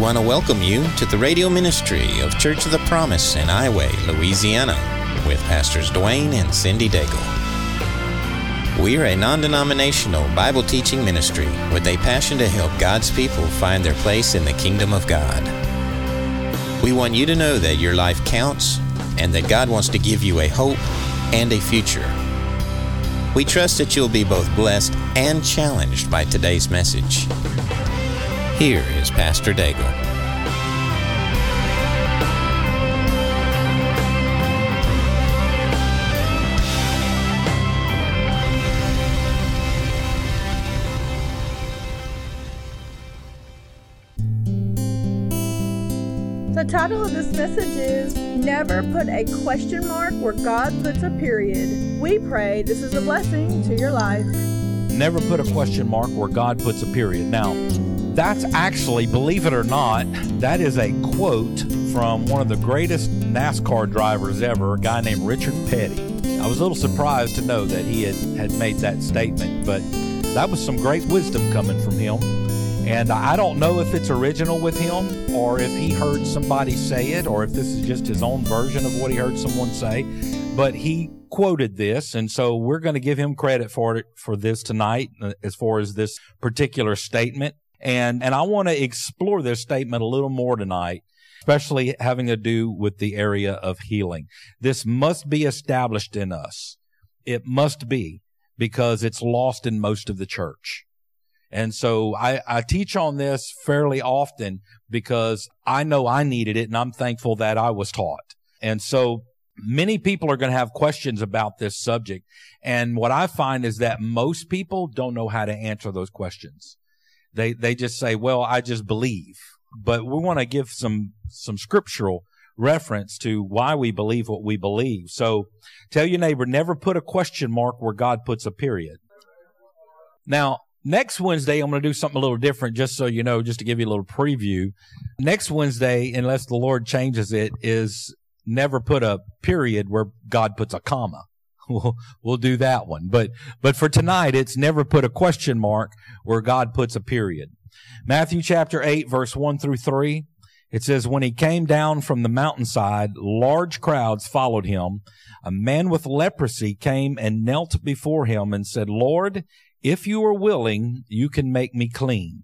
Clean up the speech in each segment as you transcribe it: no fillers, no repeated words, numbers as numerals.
want to welcome you to the radio ministry of Church of the Promise in Highway, Louisiana, with Pastors Dwayne and Cindy Daigle. We are a non-denominational Bible teaching ministry with a passion to help God's people find their place in the kingdom of God. We want you to know that your life counts and that God wants to give you a hope and a future. We trust that you'll be both blessed and challenged by today's message. Here is Pastor Daigle. The title of this message is Never Put a Question Mark Where God Puts a Period. We pray this is a blessing to your life. Never put a question mark where God puts a period. Now, that's actually, believe it or not, that is a quote from one of the greatest NASCAR drivers ever, a guy named Richard Petty. I was a little surprised to know that he had made that statement, but that was some great wisdom coming from him. And I don't know if it's original with him or if he heard somebody say it or if this is just his own version of what he heard someone say, but he quoted this, and so we're going to give him credit for this tonight as far as this particular statement. And I want to explore this statement a little more tonight, especially having to do with the area of healing. This must be established in us. It must be, because it's lost in most of the church. And so I teach on this fairly often because I know I needed it, and I'm thankful that I was taught. And so many people are going to have questions about this subject. And what I find is that most people don't know how to answer those questions. They just say, well, I just believe. But we want to give some scriptural reference to why we believe what we believe. So tell your neighbor, never put a question mark where God puts a period. Now, next Wednesday, I'm going to do something a little different, just so you know, just to give you a little preview. Next Wednesday, unless the Lord changes it, is never put a period where God puts a comma. We'll do that one. But for tonight, it's never put a question mark where God puts a period. Matthew chapter 8, verse 1 through 3, it says, when he came down from the mountainside, large crowds followed him. A man with leprosy came and knelt before him and said, Lord, if you are willing, you can make me clean.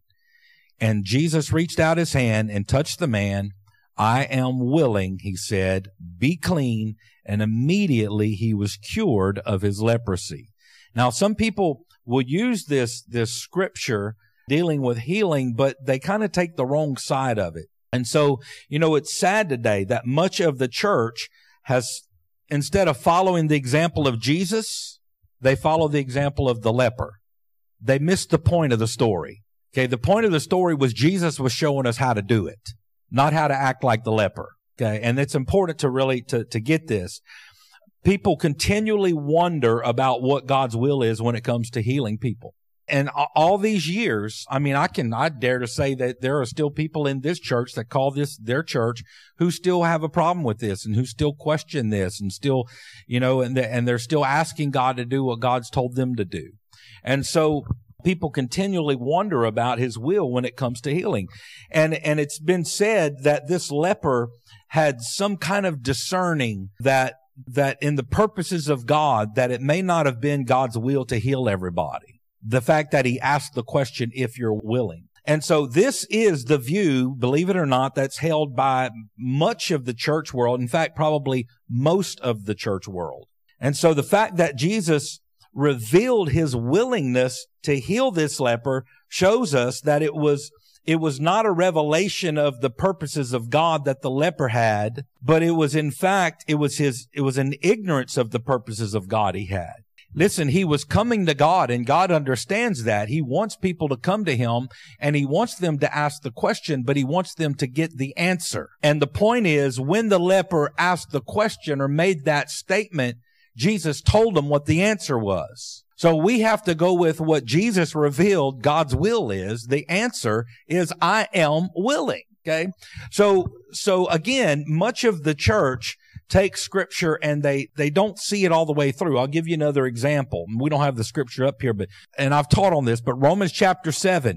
And Jesus reached out his hand and touched the man. I am willing, he said, be clean. And immediately he was cured of his leprosy. Now, some people will use this scripture dealing with healing, but they kind of take the wrong side of it. And so, it's sad today that much of the church has, instead of following the example of Jesus, they follow the example of the leper. They missed the point of the story. Okay, the point of the story was Jesus was showing us how to do it, not how to act like the leper. Okay, and it's important to really to get this. People continually wonder about what God's will is when it comes to healing people. And all these years, I dare to say that there are still people in this church that call this their church who still have a problem with this and who still question this and still, and they're still asking God to do what God's told them to do. And so people continually wonder about his will when it comes to healing. And it's been said that this leper had some kind of discerning that in the purposes of God, that it may not have been God's will to heal everybody. The fact that he asked the question, if you're willing. And so this is the view, believe it or not, that's held by much of the church world. In fact, probably most of the church world. And so the fact that Jesus revealed his willingness to heal this leper shows us that it was not a revelation of the purposes of God that the leper had, but it was in fact, it was an ignorance of the purposes of God he had. Listen, he was coming to God, and God understands that. He wants people to come to him, and he wants them to ask the question, but he wants them to get the answer. And the point is, when the leper asked the question or made that statement, Jesus told him what the answer was. So we have to go with what Jesus revealed God's will is. The answer is, I am willing. Okay. So again, much of the church takes scripture and they don't see it all the way through. I'll give you another example. We don't have the scripture up here, and I've taught on this, but Romans chapter 7,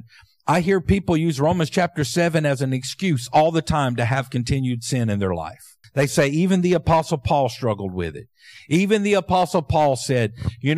I hear people use Romans chapter 7 as an excuse all the time to have continued sin in their life. They say even the Apostle Paul struggled with it. Even the Apostle Paul said,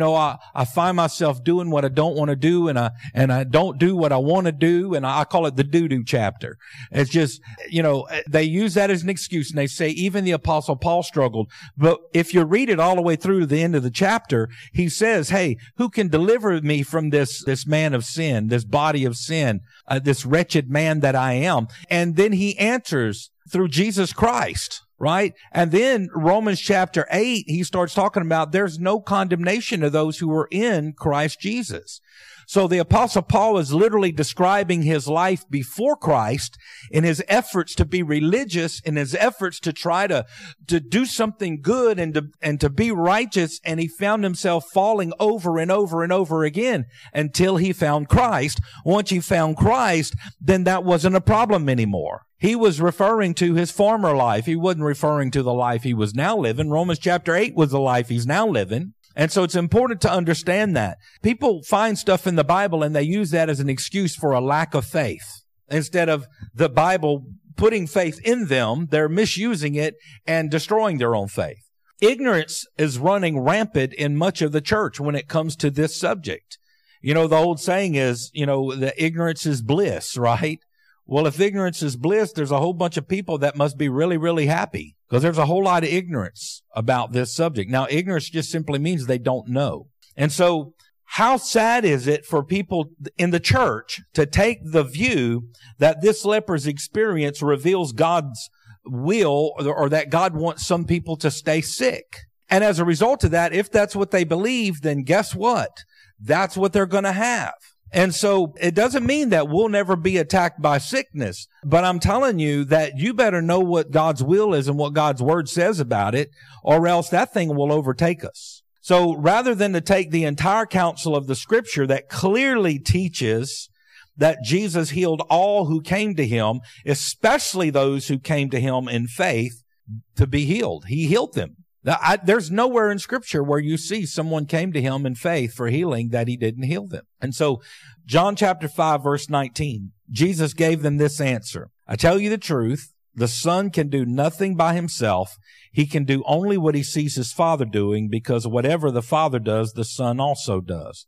I find myself doing what I don't want to do, and I don't do what I want to do, and I call it the doo-doo chapter. It's just, they use that as an excuse, and they say even the Apostle Paul struggled. But if you read it all the way through to the end of the chapter, he says, hey, who can deliver me from this man of sin, this body of sin, this wretched man that I am? And then he answers through Jesus Christ. Right? And then Romans chapter 8, he starts talking about there's no condemnation to those who are in Christ Jesus. So the Apostle Paul is literally describing his life before Christ in his efforts to be religious, in his efforts to try to do something good and to be righteous. And he found himself falling over and over and over again until he found Christ. Once he found Christ, then that wasn't a problem anymore. He was referring to his former life. He wasn't referring to the life he was now living. Romans chapter 8 was the life he's now living. And so it's important to understand that. People find stuff in the Bible and they use that as an excuse for a lack of faith. Instead of the Bible putting faith in them, they're misusing it and destroying their own faith. Ignorance is running rampant in much of the church when it comes to this subject. The old saying is, that ignorance is bliss, right? Well, if ignorance is bliss, there's a whole bunch of people that must be really, really happy because there's a whole lot of ignorance about this subject. Now, ignorance just simply means they don't know. And so how sad is it for people in the church to take the view that this leper's experience reveals God's will or that God wants some people to stay sick? And as a result of that, if that's what they believe, then guess what? That's what they're going to have. And so it doesn't mean that we'll never be attacked by sickness, but I'm telling you that you better know what God's will is and what God's word says about it, or else that thing will overtake us. So rather than to take the entire counsel of the scripture that clearly teaches that Jesus healed all who came to him, especially those who came to him in faith to be healed. He healed them. There's nowhere in scripture where you see someone came to him in faith for healing that he didn't heal them. And so John chapter 5 verse 19, Jesus gave them this answer. I tell you the truth, the Son can do nothing by himself. He can do only what he sees his Father doing, because whatever the Father does, the Son also does.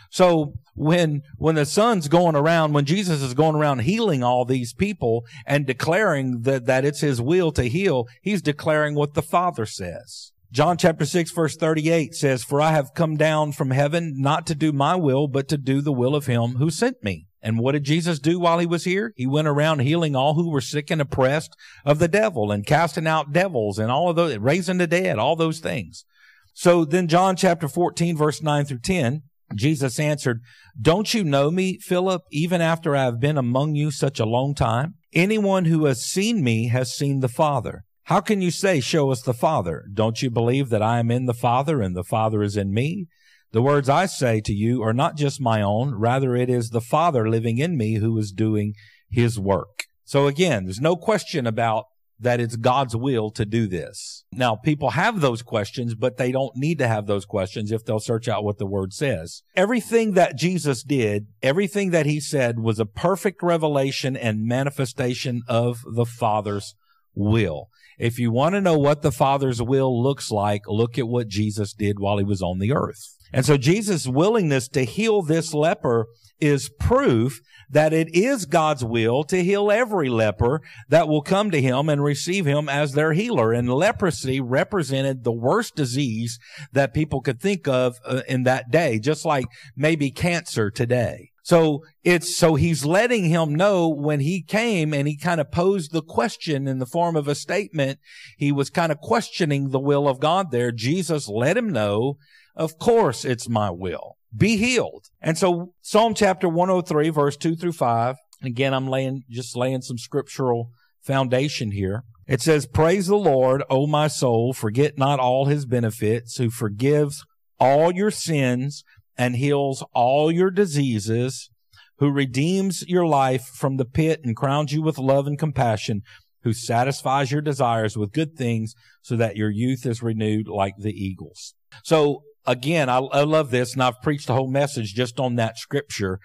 So when the Son's going around, when Jesus is going around healing all these people and declaring that it's his will to heal, he's declaring what the Father says. John chapter 6 verse 38 says, "For I have come down from heaven not to do my will, but to do the will of him who sent me." And what did Jesus do while he was here? He went around healing all who were sick and oppressed of the devil and casting out devils and all of those, raising the dead, all those things. So then John chapter 14 verse 9 through 10, Jesus answered, "Don't you know me, Philip, even after I have been among you such a long time? Anyone who has seen me has seen the Father. How can you say, 'Show us the Father'? Don't you believe that I am in the Father and the Father is in me? The words I say to you are not just my own. Rather, it is the Father living in me who is doing his work." So again, there's no question about that it's God's will to do this. Now, people have those questions, but they don't need to have those questions if they'll search out what the Word says. Everything that Jesus did, everything that he said was a perfect revelation and manifestation of the Father's will. If you want to know what the Father's will looks like, look at what Jesus did while he was on the earth. And so Jesus' willingness to heal this leper is proof that it is God's will to heal every leper that will come to him and receive him as their healer. And leprosy represented the worst disease that people could think of in that day, just like maybe cancer today. So he's letting him know when he came and he kind of posed the question in the form of a statement. He was kind of questioning the will of God there. Jesus let him know, of course it's my will. Be healed. And so Psalm chapter 103, verse 2 through 5. Again, I'm laying some scriptural foundation here. It says, "Praise the Lord, O my soul, forget not all his benefits, who forgives all your sins and heals all your diseases, who redeems your life from the pit and crowns you with love and compassion, who satisfies your desires with good things so that your youth is renewed like the eagles." So again, I love this, and I've preached the whole message just on that scripture.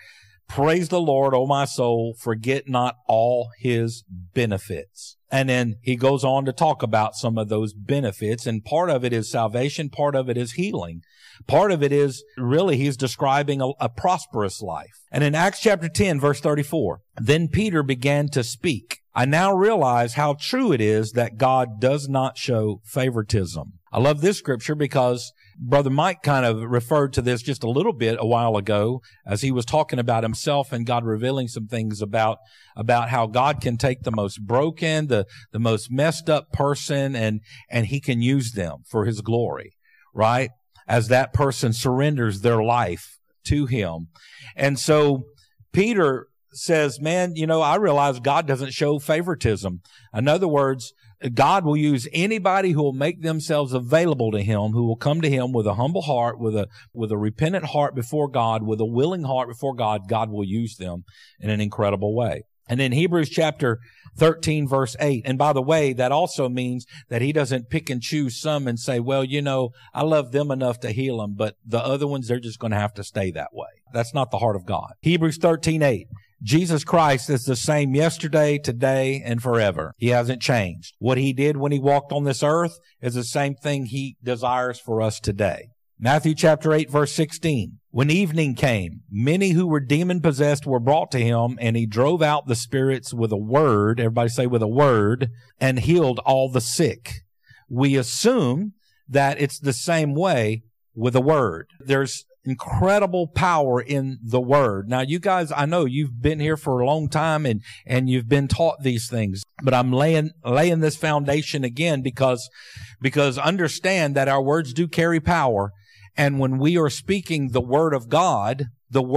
Praise the Lord, O my soul, forget not all his benefits. And then he goes on to talk about some of those benefits, and part of it is salvation, part of it is healing. Part of it is really he's describing a prosperous life. And in Acts chapter 10, verse 34, then Peter began to speak. I now realize how true it is that God does not show favoritism. I love this scripture because Brother Mike kind of referred to this just a little bit a while ago as he was talking about himself and God revealing some things about how God can take the most broken, the most messed up person and he can use them for his glory, right? As that person surrenders their life to him. And so Peter says, man, I realize God doesn't show favoritism. In other words, God will use anybody who will make themselves available to him, who will come to him with a humble heart, with a repentant heart before God, with a willing heart before God. God will use them in an incredible way. And in Hebrews chapter 13, verse 8, and by the way, that also means that he doesn't pick and choose some and say, well, I love them enough to heal them, but the other ones, they're just going to have to stay that way. That's not the heart of God. Hebrews 13:8. Jesus Christ is the same yesterday, today, and forever. He hasn't changed. What he did when he walked on this earth is the same thing he desires for us today. Matthew chapter 8, verse 16. When evening came, many who were demon-possessed were brought to him, and he drove out the spirits with a word, everybody say with a word, and healed all the sick. We assume that it's the same way with a word. There's incredible power in the word. Now, you guys, I know you've been here for a long time and you've been taught these things, but I'm laying this foundation again because understand that our words do carry power. And when we are speaking the word of God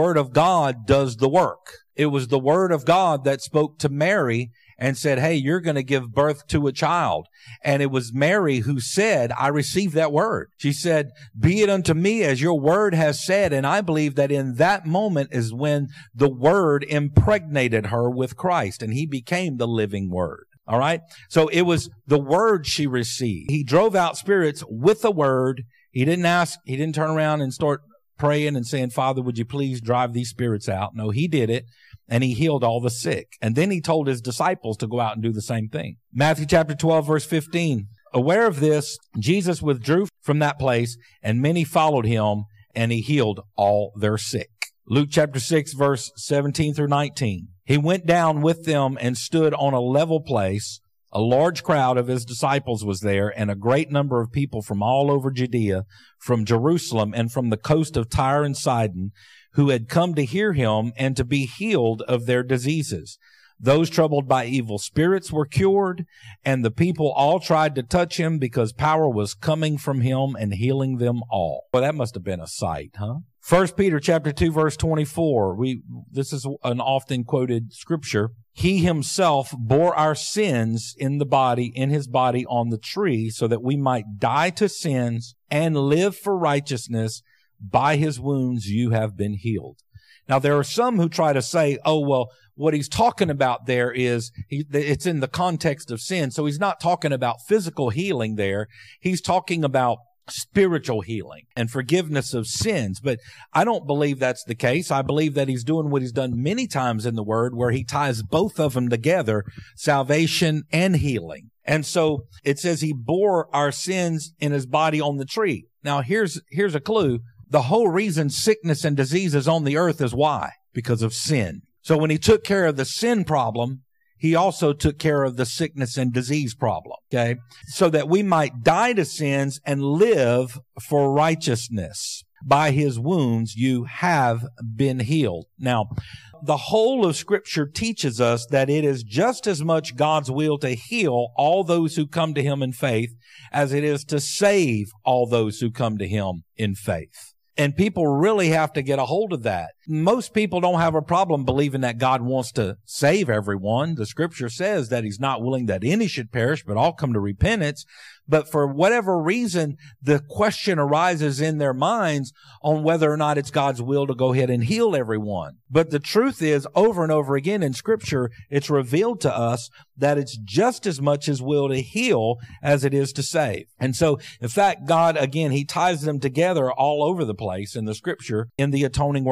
does the work. It was the word of God that spoke to Mary and said, hey, you're going to give birth to a child. And it was Mary who said, I received that word. She said, be it unto me as your word has said. And I believe that in that moment is when the word impregnated her with Christ and he became the living word. All right. So it was the word she received. He drove out spirits with the word. He didn't turn around and start praying and saying, Father, would you please drive these spirits out? No, he did it. And he healed all the sick. And then he told his disciples to go out and do the same thing. Matthew chapter 12, verse 15. Aware of this, Jesus withdrew from that place, and many followed him, and he healed all their sick. Luke chapter 6, verse 17 through 19. He went down with them and stood on a level place. A large crowd of his disciples was there, and a great number of people from all over Judea, from Jerusalem, and from the coast of Tyre and Sidon, who had come to hear him and to be healed of their diseases. Those troubled by evil spirits were cured, and the people all tried to touch him because power was coming from him and healing them all. Well, that must have been a sight, huh? 1 Peter chapter 2, verse 24. This is an often quoted scripture. He himself bore our sins in his body on the tree, so that we might die to sins and live for righteousness. By his wounds you have been healed. Now, there are some who try to say, oh, well, what he's talking about there is it's in the context of sin. So he's not talking about physical healing there. He's talking about spiritual healing and forgiveness of sins. But I don't believe that's the case. I believe that he's doing what he's done many times in the word, where he ties both of them together, salvation and healing. And so it says he bore our sins in his body on the tree. Now, here's a clue. The whole reason sickness and disease is on the earth is why? Because of sin. So when he took care of the sin problem, he also took care of the sickness and disease problem, okay? So that we might die to sins and live for righteousness. By his wounds you have been healed. Now, the whole of Scripture teaches us that it is just as much God's will to heal all those who come to him in faith as it is to save all those who come to him in faith. And people really have to get a hold of that. Most people don't have a problem believing that God wants to save everyone. The scripture says that he's not willing that any should perish, but all come to repentance. But for whatever reason, the question arises in their minds on whether or not it's God's will to go ahead and heal everyone. But the truth is, over and over again in Scripture, it's revealed to us that it's just as much his will to heal as it is to save. And so, in fact, God, again, he ties them together all over the place in the Scripture in the atoning work of Christ.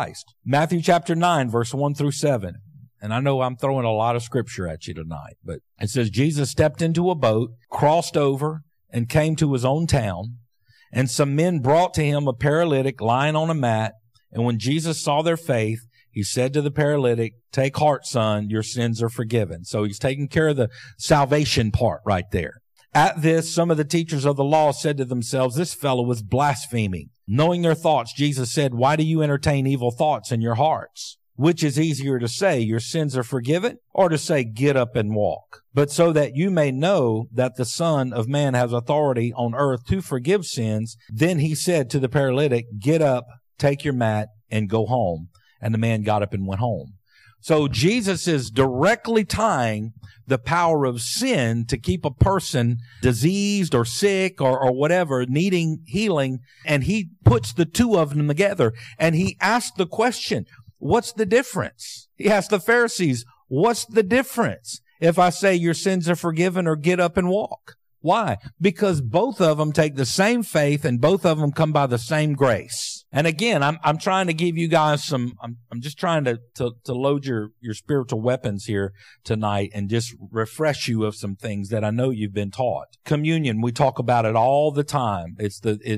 Christ. Matthew chapter 9, verse 1 through 7. And I know I'm throwing a lot of scripture at you tonight, but it says, Jesus stepped into a boat, crossed over, and came to his own town. And some men brought to him a paralytic lying on a mat. And when Jesus saw their faith, he said to the paralytic, "Take heart, son, your sins are forgiven." So he's taking care of the salvation part right there. At this, some of the teachers of the law said to themselves, "This fellow was blaspheming." Knowing their thoughts, Jesus said, "Why do you entertain evil thoughts in your hearts? Which is easier to say, 'Your sins are forgiven,' or to say, 'Get up and walk'? But so that you may know that the Son of Man has authority on earth to forgive sins." Then he said to the paralytic, "Get up, take your mat, and go home." And the man got up and went home. So Jesus is directly tying the power of sin to keep a person diseased or sick or whatever, needing healing. And he puts the two of them together. And he asked the question, what's the difference? He asked the Pharisees, what's the difference if I say your sins are forgiven or get up and walk? Why? Because both of them take the same faith and both of them come by the same grace. And again, I'm trying to give you guys I'm just trying to load your spiritual weapons here tonight and just refresh you of some things that I know you've been taught. Communion, we talk about it all the time. It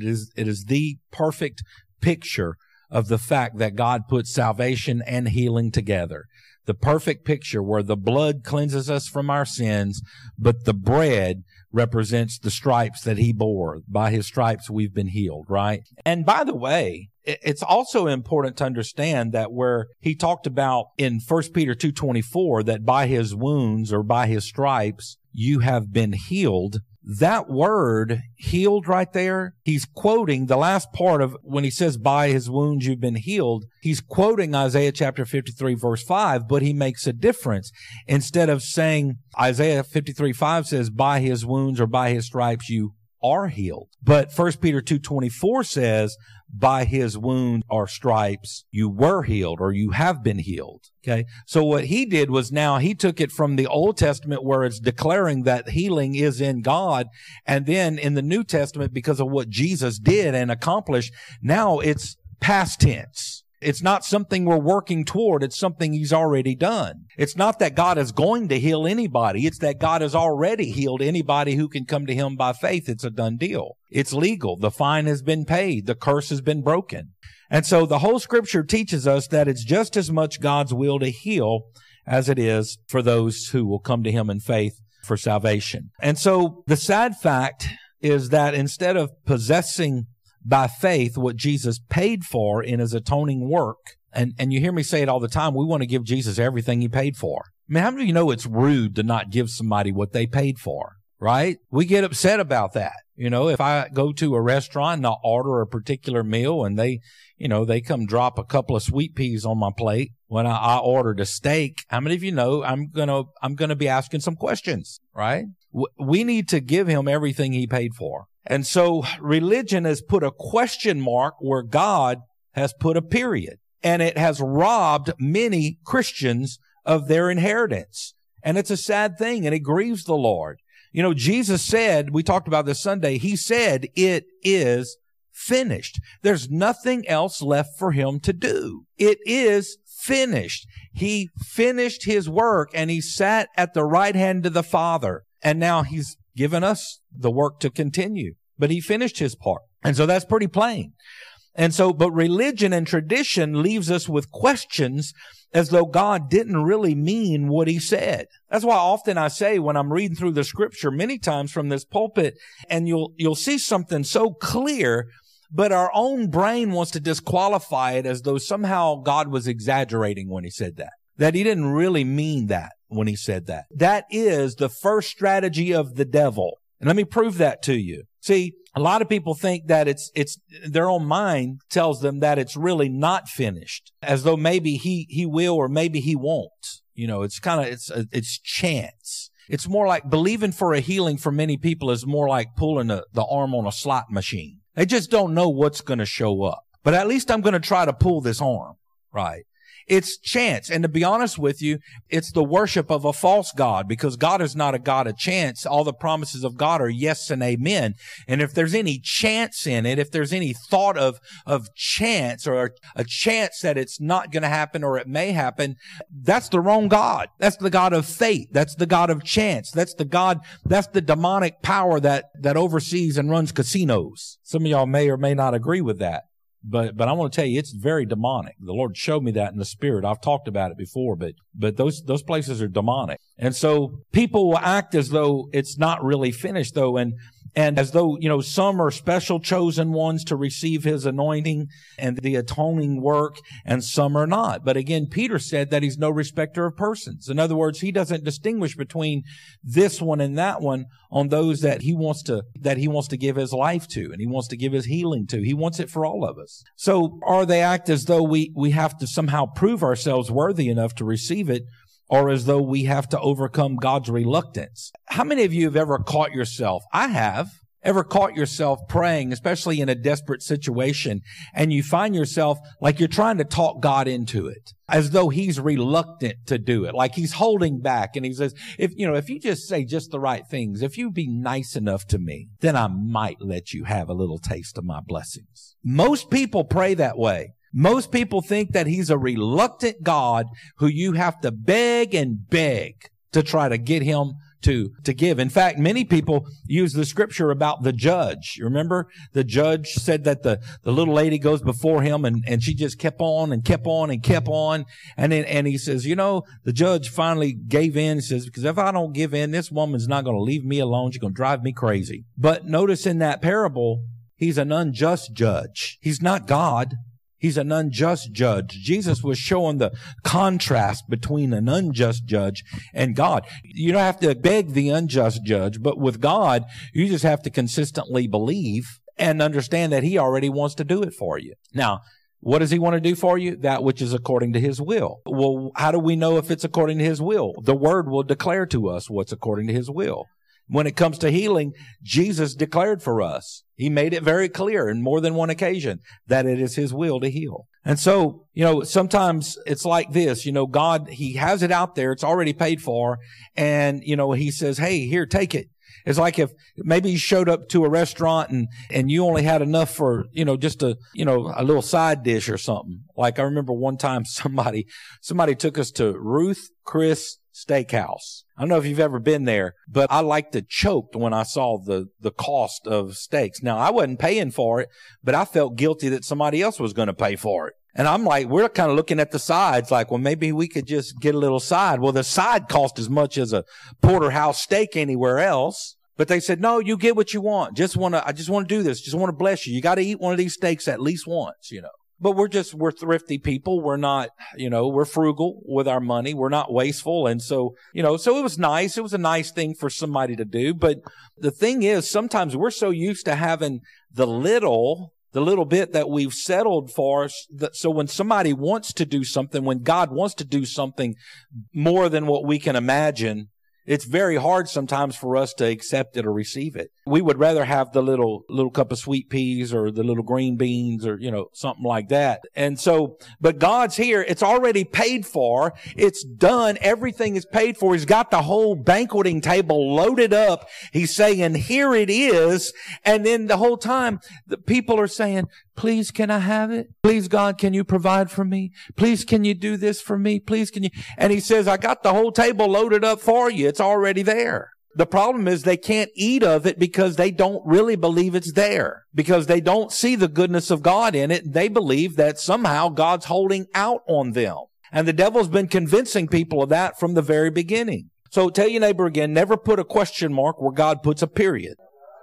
is the perfect picture of the fact that God put salvation and healing together. The perfect picture where the blood cleanses us from our sins, but the bread represents the stripes that he bore. By his stripes, we've been healed, right? And by the way, it's also important to understand that where he talked about in 1 Peter 2:24, that by his wounds or by his stripes, you have been healed. That word healed right there, he's quoting the last part of when he says by his wounds you've been healed. He's quoting Isaiah chapter 53 verse 5, but he makes a difference. Instead of saying Isaiah 53:5 says by his wounds or by his stripes you are healed. But 1 Peter 2:24 says by his wounds or stripes you were healed or you have been healed. Okay. So what he did was now he took it from the Old Testament where it's declaring that healing is in God. And then in the New Testament, because of what Jesus did and accomplished, now it's past tense. It's not something we're working toward. It's something he's already done. It's not that God is going to heal anybody. It's that God has already healed anybody who can come to him by faith. It's a done deal. It's legal. The fine has been paid. The curse has been broken. And so the whole scripture teaches us that it's just as much God's will to heal as it is for those who will come to him in faith for salvation. And so the sad fact is that instead of possessing by faith what Jesus paid for in his atoning work, and you hear me say it all the time, we want to give Jesus everything he paid for. I mean, how many of you know it's rude to not give somebody what they paid for, right? We get upset about that. You know, if I go to a restaurant and I order a particular meal and they come drop a couple of sweet peas on my plate when I ordered a steak, how many of you know I'm gonna be asking some questions, right? We need to give him everything he paid for. And so religion has put a question mark where God has put a period. And it has robbed many Christians of their inheritance. And it's a sad thing, and it grieves the Lord. You know, Jesus said, we talked about this Sunday, he said, it is finished. There's nothing else left for him to do. It is finished. He finished his work, and he sat at the right hand of the Father. And now he's given us the work to continue. But he finished his part. And so that's pretty plain. And so, but religion and tradition leaves us with questions as though God didn't really mean what he said. That's why often I say when I'm reading through the scripture many times from this pulpit, and you'll see something so clear, but our own brain wants to disqualify it as though somehow God was exaggerating when he said that. That he didn't really mean that when he said that. That is the first strategy of the devil. And let me prove that to you. See, a lot of people think that it's their own mind tells them that it's really not finished, as though maybe he will or maybe he won't. You know, it's chance. It's more like believing for a healing for many people is more like pulling the arm on a slot machine. They just don't know what's going to show up. But at least I'm going to try to pull this arm, right? It's chance. And to be honest with you, it's the worship of a false God, because God is not a God of chance. All the promises of God are yes and amen. And if there's any chance in it, if there's any thought of chance or a chance that it's not going to happen or it may happen, that's the wrong God. That's the God of fate. That's the God of chance. That's the demonic power that oversees and runs casinos. Some of y'all may or may not agree with that. But I want to tell you, it's very demonic. The Lord showed me that in the spirit. I've talked about it before, but those places are demonic. And so people will act as though it's not really finished, though, and as though, some are special chosen ones to receive his anointing and the atoning work, and some are not. But again, Peter said that he's no respecter of persons. In other words, he doesn't distinguish between this one and that one on those that he wants to give his life to and he wants to give his healing to. He wants it for all of us. So are they act as though we have to somehow prove ourselves worthy enough to receive it, or as though we have to overcome God's reluctance? How many of you have ever caught yourself? I have. Ever caught yourself praying, especially in a desperate situation, and you find yourself like you're trying to talk God into it, as though he's reluctant to do it, like he's holding back. And he says, if you just say just the right things, if you be nice enough to me, then I might let you have a little taste of my blessings. Most people pray that way. Most people think that he's a reluctant God who you have to beg and beg to try to get him to give. In fact, many people use the scripture about the judge. You remember the judge said that the little lady goes before him and she just kept on and kept on and kept on. And he says, the judge finally gave in. He says, because if I don't give in, this woman's not going to leave me alone. She's going to drive me crazy. But notice in that parable, he's an unjust judge. He's not God. He's an unjust judge. Jesus was showing the contrast between an unjust judge and God. You don't have to beg the unjust judge, but with God, you just have to consistently believe and understand that he already wants to do it for you. Now, what does he want to do for you? That which is according to his will. Well, how do we know if it's according to his will? The word will declare to us what's according to his will. When it comes to healing, Jesus declared for us. He made it very clear in more than one occasion that it is his will to heal. And so, sometimes it's like this, God, he has it out there. It's already paid for. And, he says, hey, here, take it. It's like if maybe you showed up to a restaurant and you only had enough for, just a little side dish or something. Like I remember one time somebody took us to Ruth Chris Steakhouse. I don't know if you've ever been there, but I like to choke when I saw the cost of steaks. Now, I wasn't paying for it, but I felt guilty that somebody else was going to pay for it. And I'm like, we're kind of looking at the sides like, well, maybe we could just get a little side. Well, the side cost as much as a porterhouse steak anywhere else. But they said, no, you get what you want. I just want to do this. Just want to bless you. You got to eat one of these steaks at least once, But we're thrifty people. We're not, we're frugal with our money. We're not wasteful. And so, so it was nice. It was a nice thing for somebody to do. But the thing is, sometimes we're so used to having the little bit that we've settled for. So when somebody wants to do something, when God wants to do something more than what we can imagine, it's very hard sometimes for us to accept it or receive it. We would rather have the little cup of sweet peas or the little green beans or, something like that. And so, but God's here. It's already paid for. It's done. Everything is paid for. He's got the whole banqueting table loaded up. He's saying, here it is. And then the whole time, the people are saying, please, can I have it? Please, God, can you provide for me? Please, can you do this for me? Please, can you? And he says, I got the whole table loaded up for you. It's already there. The problem is they can't eat of it because they don't really believe it's there, because they don't see the goodness of God in it. They believe that somehow God's holding out on them. And the devil's been convincing people of that from the very beginning. So tell your neighbor again, never put a question mark where God puts a period.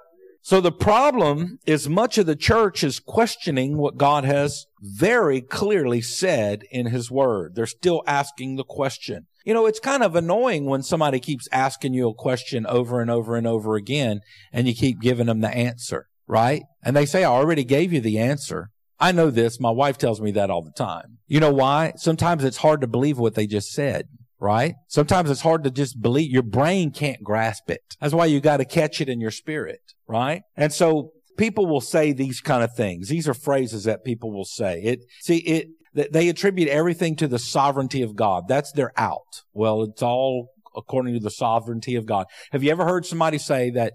So the problem is much of the church is questioning what God has very clearly said in his word. They're still asking the question. It's kind of annoying when somebody keeps asking you a question over and over and over again, and you keep giving them the answer, right? And they say, I already gave you the answer. I know this. My wife tells me that all the time. You know why? Sometimes it's hard to believe what they just said. Right? Sometimes it's hard to just believe. Your brain can't grasp it. That's why you got to catch it in your spirit. Right? And so people will say these kind of things. These are phrases that people will say. They attribute everything to the sovereignty of God. That's their out. Well, it's all according to the sovereignty of God. Have you ever heard somebody say that,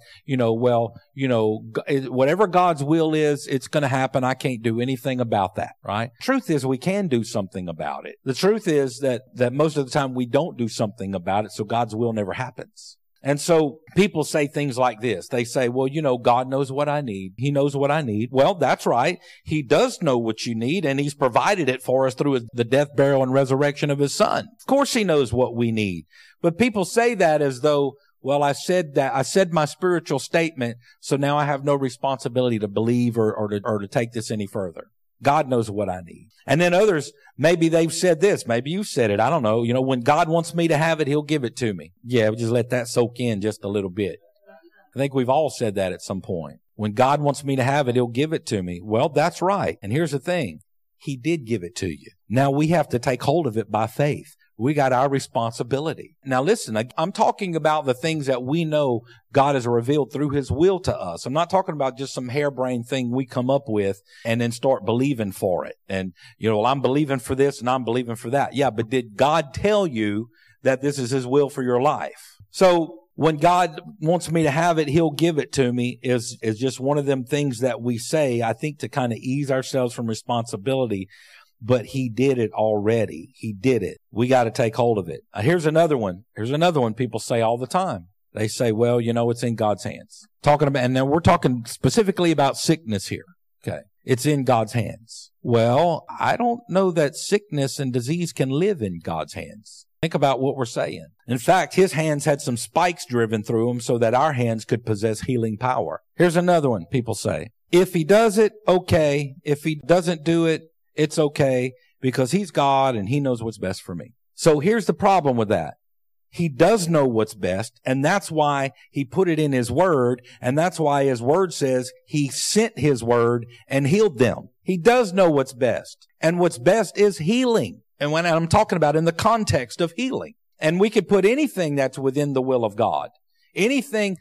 whatever God's will is, it's going to happen. I can't do anything about that, right? Truth is we can do something about it. The truth is that most of the time we don't do something about it, so God's will never happens. And so people say things like this. They say, well, God knows what I need. He knows what I need. Well, that's right. He does know what you need, and He's provided it for us through the death, burial, and resurrection of His Son. Of course He knows what we need. But people say that as though, well, I said my spiritual statement, so now I have no responsibility to believe or to take this any further. God knows what I need. And then others, maybe they've said this. Maybe you said it. I don't know. When God wants me to have it, He'll give it to me. Yeah, just let that soak in just a little bit. I think we've all said that at some point. When God wants me to have it, He'll give it to me. Well, that's right. And here's the thing. He did give it to you. Now we have to take hold of it by faith. We got our responsibility. Now listen, I'm talking about the things that we know God has revealed through His will to us. I'm not talking about just some harebrained thing we come up with and then start believing for it. And, I'm believing for this and I'm believing for that. Yeah, but did God tell you that this is His will for your life? So when God wants me to have it, He'll give it to me is just one of them things that we say, I think, to kind of ease ourselves from responsibility. But He did it already. He did it. We got to take hold of it. Here's another one. People say all the time. They say, well, it's in God's hands. And then we're talking specifically about sickness here. Okay. It's in God's hands. Well, I don't know that sickness and disease can live in God's hands. Think about what we're saying. In fact, His hands had some spikes driven through them so that our hands could possess healing power. Here's another one. People say, if He does it, okay. If He doesn't do it, it's okay, because He's God and He knows what's best for me. So here's the problem with that. He does know what's best, and that's why He put it in His Word, and that's why His Word says He sent His Word and healed them. He does know what's best, and what's best is healing. And when I'm talking about in the context of healing. And we could put anything that's within the will of God. Anything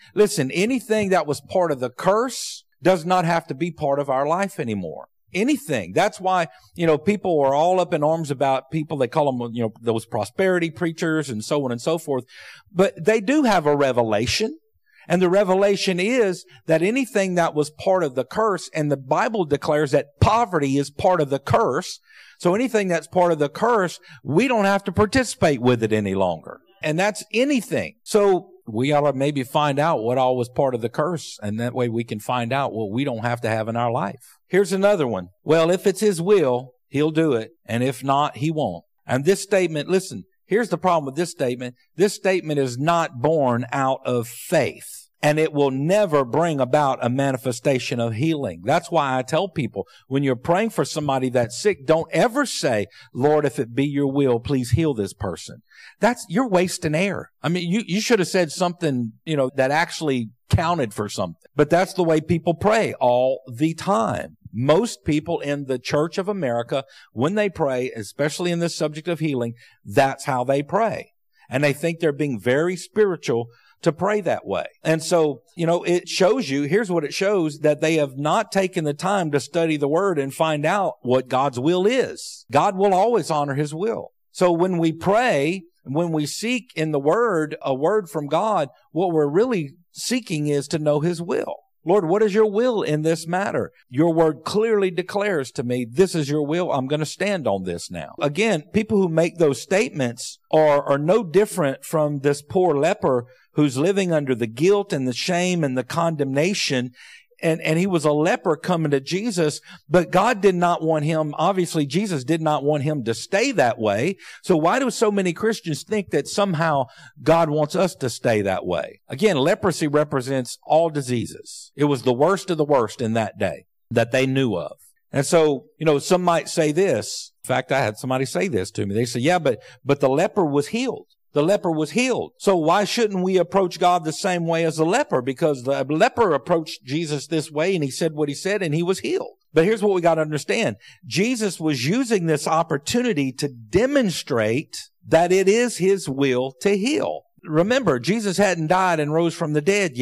that was part of the curse does not have to be part of our life anymore. Anything. That's why, people are all up in arms about people. They call them, those prosperity preachers and so on and so forth. But they do have a revelation. And the revelation is that anything that was part of the curse, and the Bible declares that poverty is part of the curse. So anything that's part of the curse, we don't have to participate with it any longer. And that's anything. So we ought to maybe find out what all was part of the curse, and that way we can find out what we don't have to have in our life. Here's another one. Well, if it's His will, He'll do it, and if not, He won't. And this statement, listen, here's the problem with this statement. This statement is not born out of faith, and it will never bring about a manifestation of healing. That's why I tell people, when you're praying for somebody that's sick, don't ever say, Lord, if it be your will, please heal this person. You're wasting air. I mean, you should have said something, that actually counted for something. But that's the way people pray all the time. Most people in the Church of America, when they pray, especially in this subject of healing, that's how they pray. And they think they're being very spiritual to pray that way. And so, it shows you, here's what it shows, that they have not taken the time to study the Word and find out what God's will is. God will always honor His will. So when we pray, when we seek in the Word, a word from God, what we're really seeking is to know His will. Lord, what is your will in this matter? Your word clearly declares to me, this is your will. I'm going to stand on this now. Again, people who make those statements are no different from this poor leper who's living under the guilt and the shame and the condemnation. And he was a leper coming to Jesus, but God did not want him, obviously Jesus did not want him to stay that way. So why do so many Christians think that somehow God wants us to stay that way? Again, leprosy represents all diseases. It was the worst of the worst in that day that they knew of. And so, some might say this. In fact, I had somebody say this to me. They said, yeah, but the leper was healed. The leper was healed. So why shouldn't we approach God the same way as the leper? Because the leper approached Jesus this way and he said what he said and he was healed. But here's what we got to understand. Jesus was using this opportunity to demonstrate that it is His will to heal. Remember, Jesus hadn't died and rose from the dead yet.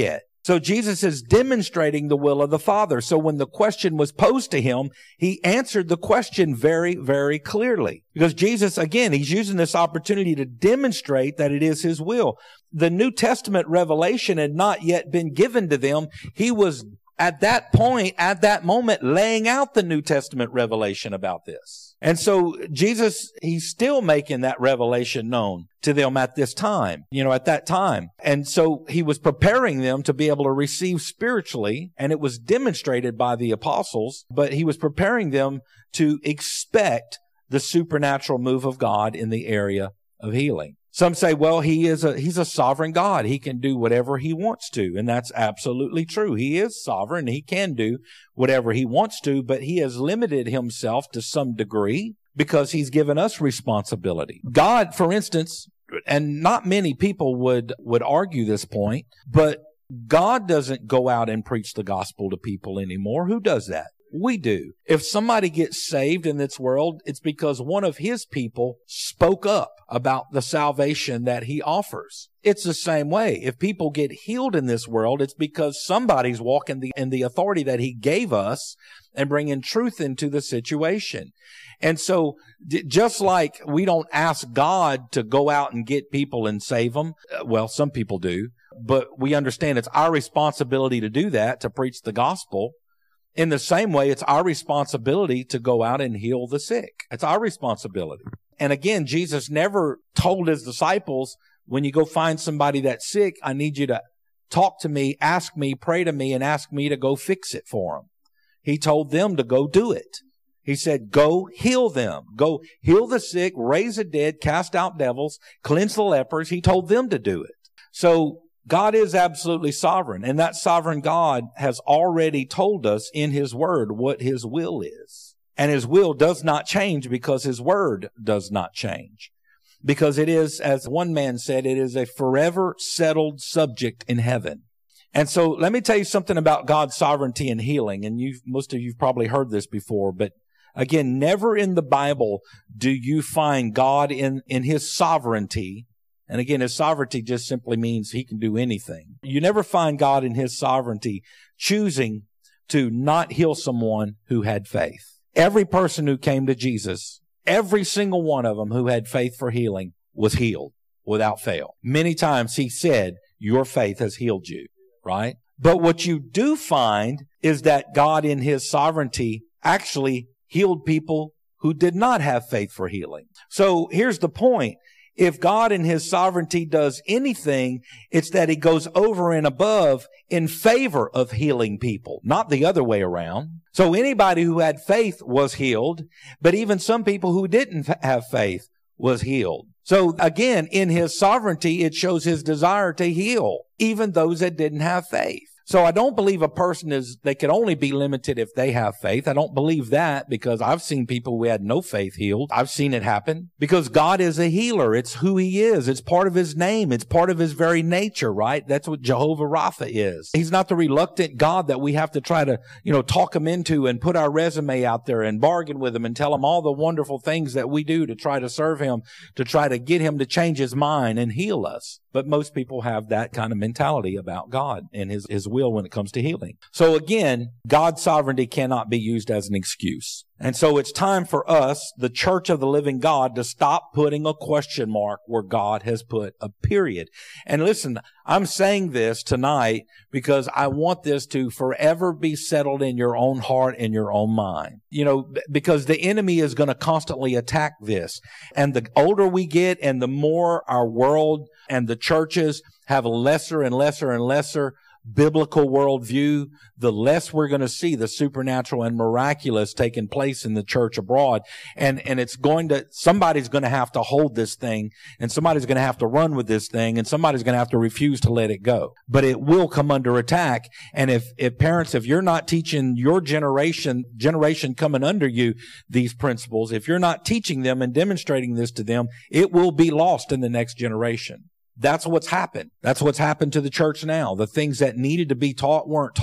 So Jesus is demonstrating the will of the Father. So when the question was posed to him, he answered the question very, very clearly. Because Jesus, again, he's using this opportunity to demonstrate that it is his will. The New Testament revelation had not yet been given to them. He was at that point, at that moment, laying out the New Testament revelation about this. And so Jesus, he's still making that revelation known to them at this time, at that time. And so he was preparing them to be able to receive spiritually, and it was demonstrated by the apostles, but he was preparing them to expect the supernatural move of God in the area of healing. Some say, well, he's a sovereign God. He can do whatever he wants to. And that's absolutely true. He is sovereign. He can do whatever he wants to, but he has limited himself to some degree because he's given us responsibility. God, for instance, and not many people would argue this point, but God doesn't go out and preach the gospel to people anymore. Who does that? We do. If somebody gets saved in this world, it's because one of his people spoke up about the salvation that he offers. It's the same way. If people get healed in this world, it's because somebody's walking in the authority that he gave us and bringing truth into the situation. And so just like we don't ask God to go out and get people and save them, well, some people do, but we understand it's our responsibility to do that, to preach the gospel. In the same way, it's our responsibility to go out and heal the sick. It's our responsibility. And again, Jesus never told his disciples, when you go find somebody that's sick, I need you to talk to me, ask me, pray to me, and ask me to go fix it for them. He told them to go do it. He said, go heal them. Go heal the sick, raise the dead, cast out devils, cleanse the lepers. He told them to do it. So God is absolutely sovereign, and that sovereign God has already told us in his word what his will is. And his will does not change because his word does not change. Because it is, as one man said, it is a forever settled subject in heaven. And so let me tell you something about God's sovereignty and healing. And most of you've probably heard this before, but again, never in the Bible do you find God in his sovereignty. And again, his sovereignty just simply means he can do anything. You never find God in his sovereignty choosing to not heal someone who had faith. Every person who came to Jesus, every single one of them who had faith for healing was healed without fail. Many times he said, your faith has healed you, right? But what you do find is that God in his sovereignty actually healed people who did not have faith for healing. So here's the point. If God in his sovereignty does anything, it's that he goes over and above in favor of healing people, not the other way around. So anybody who had faith was healed, but even some people who didn't have faith was healed. So again, in his sovereignty, it shows his desire to heal even those that didn't have faith. So I don't believe a person they can only be limited if they have faith. I don't believe that because I've seen people who had no faith healed. I've seen it happen because God is a healer. It's who he is. It's part of his name. It's part of his very nature, right? That's what Jehovah Rapha is. He's not the reluctant God that we have to try to, talk him into and put our resume out there and bargain with him and tell him all the wonderful things that we do to try to serve him, to try to get him to change his mind and heal us. But most people have that kind of mentality about God and his will when it comes to healing. So again, God's sovereignty cannot be used as an excuse. And so it's time for us, the Church of the Living God, to stop putting a question mark where God has put a period. And listen, I'm saying this tonight because I want this to forever be settled in your own heart and your own mind. Because the enemy is going to constantly attack this. And the older we get and the more our world and the churches have a lesser and lesser and lesser biblical worldview, the less we're going to see the supernatural and miraculous taking place in the church abroad. And somebody's going to have to hold this thing, and somebody's going to have to run with this thing, and somebody's going to have to refuse to let it go. But it will come under attack. And if parents, if you're not teaching your generation coming under you these principles, if you're not teaching them and demonstrating this to them, it will be lost in the next generation. That's what's happened. That's what's happened to the church now. The things that needed to be taught weren't taught.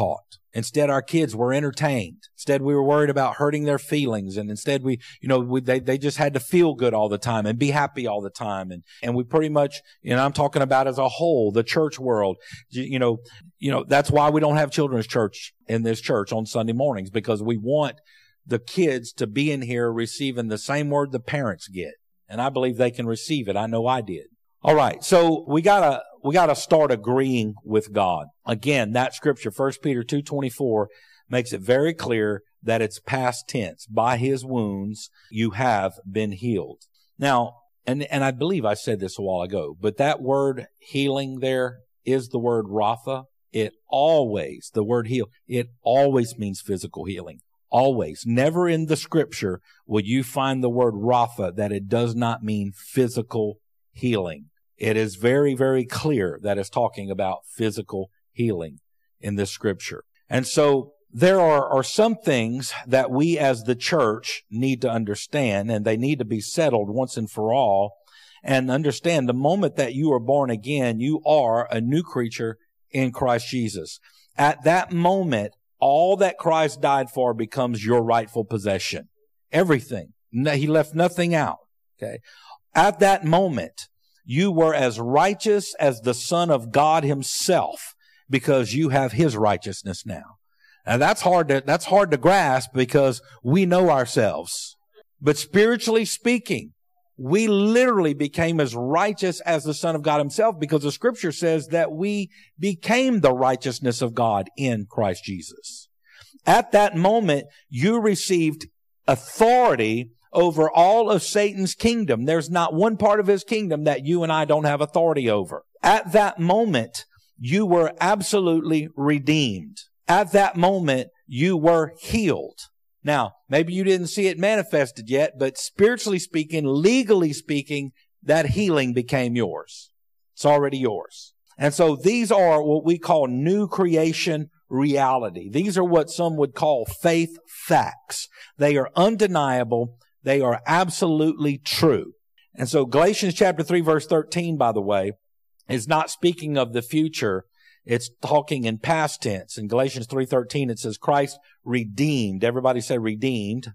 Instead, our kids were entertained. Instead, we were worried about hurting their feelings. And instead, they just had to feel good all the time and be happy all the time. And we pretty much, I'm talking about as a whole, the church world, that's why we don't have children's church in this church on Sunday mornings, because we want the kids to be in here receiving the same word the parents get. And I believe they can receive it. I know I did. All right. So we gotta start agreeing with God. Again, that scripture, 1 Peter 2:24, makes it very clear that it's past tense. By his wounds, you have been healed. Now, and I believe I said this a while ago, but that word healing there is the word Rapha. The word heal, it always means physical healing. Always. Never in the scripture will you find the word Rapha that it does not mean physical healing. It is very, very clear that it's talking about physical healing in this scripture. And so there are some things that we as the church need to understand, and they need to be settled once and for all. And understand, the moment that you are born again, you are a new creature in Christ Jesus. At that moment, all that Christ died for becomes your rightful possession. Everything. He left nothing out. Okay. At that moment, you were as righteous as the Son of God himself, because you have his righteousness now. Now that's hard to grasp, because we know ourselves. But spiritually speaking, we literally became as righteous as the Son of God himself, because the scripture says that we became the righteousness of God in Christ Jesus. At that moment, you received authority over all of Satan's kingdom. There's not one part of his kingdom that you and I don't have authority over. At that moment, you were absolutely redeemed. At that moment, you were healed. Now, maybe you didn't see it manifested yet, but spiritually speaking, legally speaking, that healing became yours. It's already yours. And so these are what we call new creation reality. These are what some would call faith facts. They are undeniable. They are absolutely true. And so Galatians chapter 3, verse 13, by the way, is not speaking of the future. It's talking in past tense. In Galatians 3:13, it says Christ redeemed. Everybody say redeemed.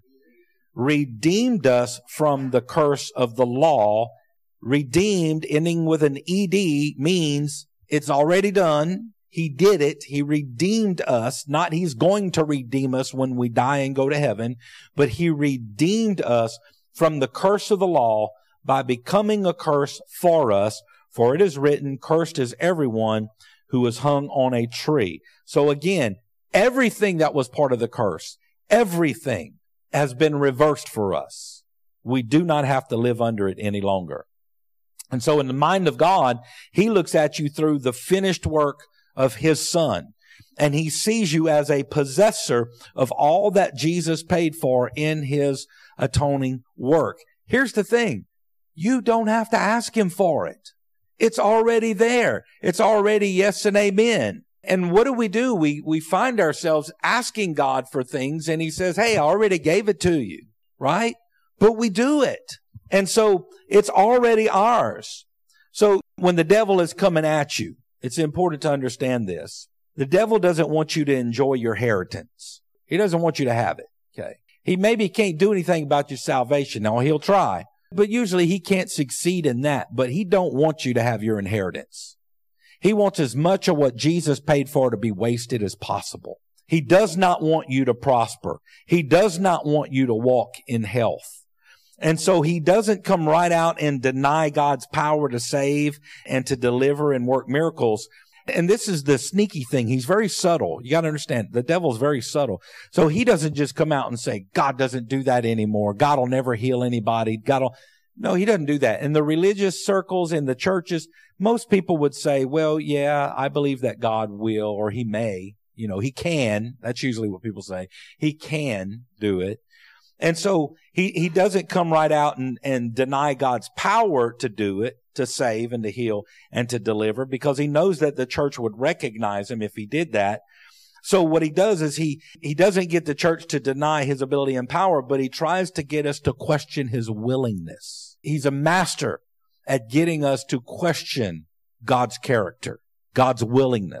Redeemed us from the curse of the law. Redeemed, ending with an ED, means it's already done. He did it. He redeemed us. Not he's going to redeem us when we die and go to heaven, but he redeemed us from the curse of the law by becoming a curse for us. For it is written, cursed is everyone who is hung on a tree. So again, everything that was part of the curse, everything has been reversed for us. We do not have to live under it any longer. And so in the mind of God, he looks at you through the finished work of his Son. And he sees you as a possessor of all that Jesus paid for in his atoning work. Here's the thing. You don't have to ask him for it. It's already there. It's already yes and amen. And what do? We find ourselves asking God for things, and he says, hey, I already gave it to you, right? But we do it. And so it's already ours. So when the devil is coming at you, it's important to understand this. The devil doesn't want you to enjoy your inheritance. He doesn't want you to have it. Okay. He maybe can't do anything about your salvation. Now he'll try, but usually he can't succeed in that. But he don't want you to have your inheritance. He wants as much of what Jesus paid for to be wasted as possible. He does not want you to prosper. He does not want you to walk in health. And so he doesn't come right out and deny God's power to save and to deliver and work miracles. And this is the sneaky thing. He's very subtle. You got to understand, the devil's very subtle. So he doesn't just come out and say, God doesn't do that anymore. God will never heal anybody. No, he doesn't do that. In the religious circles, in the churches, most people would say, well, yeah, I believe that God will, or he may, he can. That's usually what people say. He can do it. And so he doesn't come right out and deny God's power to do it, to save and to heal and to deliver, because he knows that the church would recognize him if he did that. So what he does is he doesn't get the church to deny his ability and power, but he tries to get us to question his willingness. He's a master at getting us to question God's character, God's willingness.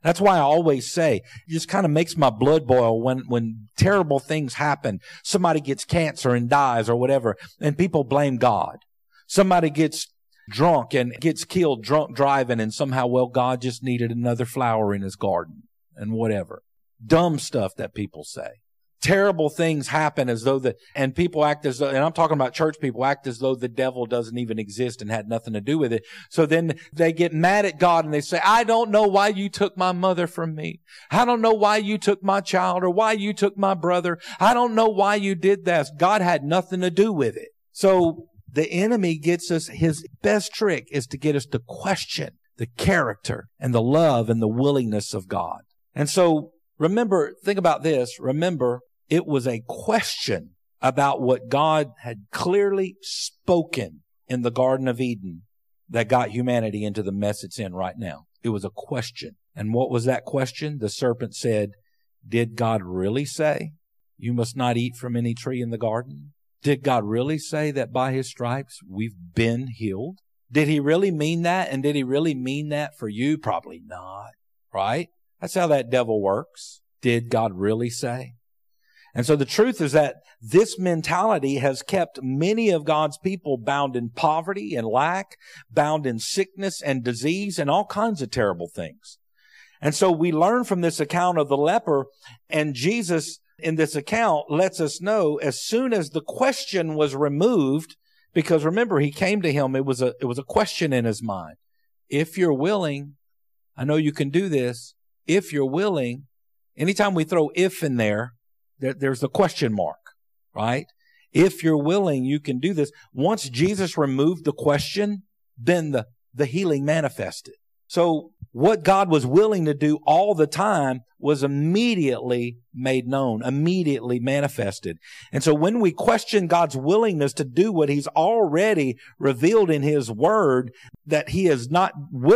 That's why I always say, it just kind of makes my blood boil when terrible things happen. Somebody gets cancer and dies or whatever, and people blame God. Somebody gets drunk and gets killed drunk driving, and somehow, well, God just needed another flower in his garden and whatever. Dumb stuff that people say. Terrible things happen and people act as though, and I'm talking about church people, act as though the devil doesn't even exist and had nothing to do with it. So then they get mad at God and they say, I don't know why you took my mother from me. I don't know why you took my child or why you took my brother. I don't know why you did that. God had nothing to do with it. So the enemy gets us, his best trick is to get us to question the character and the love and the willingness of God. And so remember, think about this. Remember, it was a question about what God had clearly spoken in the Garden of Eden that got humanity into the mess it's in right now. It was a question. And what was that question? The serpent said, did God really say, you must not eat from any tree in the garden? Did God really say that by his stripes we've been healed? Did he really mean that? And did he really mean that for you? Probably not, right? That's how that devil works. Did God really say? And so the truth is that this mentality has kept many of God's people bound in poverty and lack, bound in sickness and disease and all kinds of terrible things. And so we learn from this account of the leper, and Jesus in this account lets us know as soon as the question was removed, because remember, he came to him, it was a question in his mind. If you're willing, I know you can do this. If you're willing, anytime we throw if in there, there's the question mark, right? If you're willing, you can do this. Once Jesus removed the question, then the healing manifested. So what God was willing to do all the time was immediately made known, immediately manifested. And so when we question God's willingness to do what he's already revealed in his word that he is not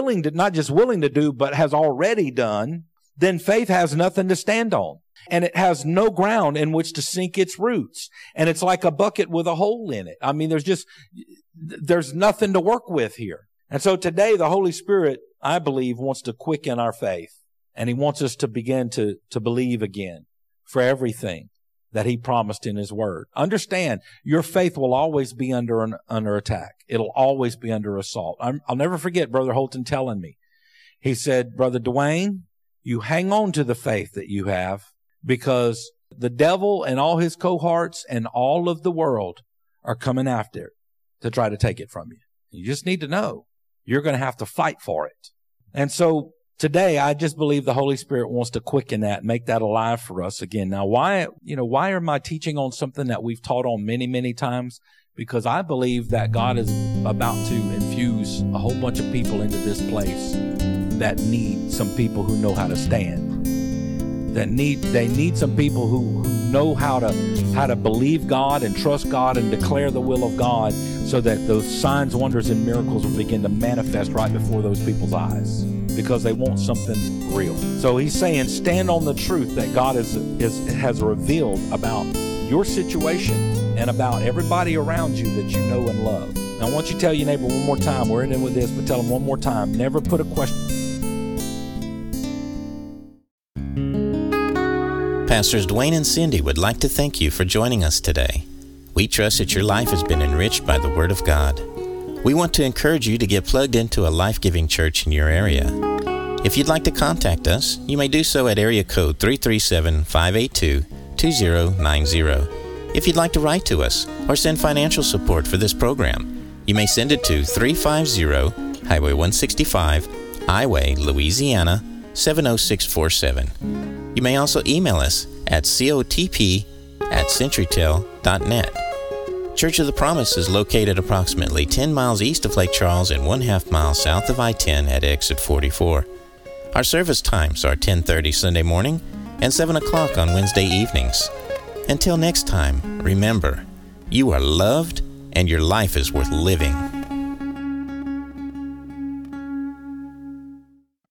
just willing to do, but has already done, then faith has nothing to stand on. And it has no ground in which to sink its roots. And it's like a bucket with a hole in it. I mean, there's nothing to work with here. And so today, the Holy Spirit, I believe, wants to quicken our faith. And he wants us to begin to believe again for everything that he promised in his word. Understand, your faith will always be under attack. It'll always be under assault. I'll never forget Brother Holton telling me. He said, Brother Dwayne, you hang on to the faith that you have, because the devil and all his cohorts and all of the world are coming after it to try to take it from you. You just need to know you're going to have to fight for it. And so today, I just believe the Holy Spirit wants to quicken that, make that alive for us again. Now, why am I teaching on something that we've taught on many, many times? Because I believe that God is about to infuse a whole bunch of people into this place that need some people who know how to stand. They need some people who know how to believe God and trust God and declare the will of God, so that those signs, wonders, and miracles will begin to manifest right before those people's eyes, because they want something real. So he's saying, stand on the truth that God has revealed about your situation and about everybody around you that you know and love. Now, I want you to tell your neighbor one more time. We're in with this, but tell them one more time. Never put a question. Pastors Dwayne and Cindy would like to thank you for joining us today. We trust that your life has been enriched by the Word of God. We want to encourage you to get plugged into a life-giving church in your area. If you'd like to contact us, you may do so at area code 337-582-2090. If you'd like to write to us or send financial support for this program, you may send it to 350 Highway 165, Iway, Louisiana, 70647. You may also email us at cotp@centurytel.net. Church of the Promise is located approximately 10 miles east of Lake Charles and 1/2 mile south of I-10 at exit 44. Our service times are 10:30 Sunday morning and 7 o'clock on Wednesday evenings. Until next time, remember, you are loved and your life is worth living.